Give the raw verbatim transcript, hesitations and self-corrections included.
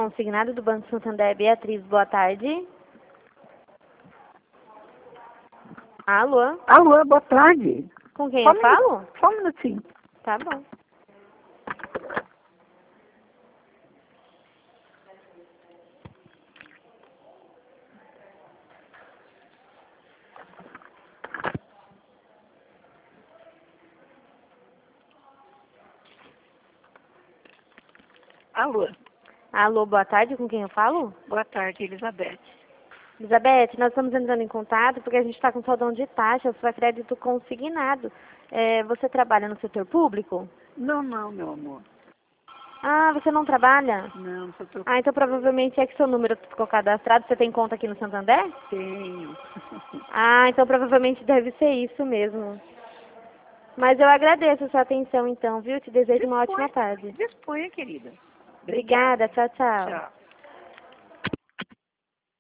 consignado do Banco Santander, Beatriz, boa tarde. Alô? Alô, boa tarde. Com quem Só eu falo? Um, só um minutinho. Tá bom. Alô, Alô, boa tarde, com quem eu falo? boa tarde, Elizabeth. Elizabeth, nós estamos entrando em contato porque a gente está com saudão de taxa, sua crédito consignado. É, você trabalha no setor público? Não, não, meu amor. Ah, você não trabalha? Não, só tô... Ah, então provavelmente é que seu número ficou cadastrado. Você tem conta aqui no Santander? Tenho. Ah, então provavelmente deve ser isso mesmo. Mas eu agradeço a sua atenção então, viu? Te desejo uma ótima tarde. Disponha, querida. Obrigada, tchau, tchau. Tchau.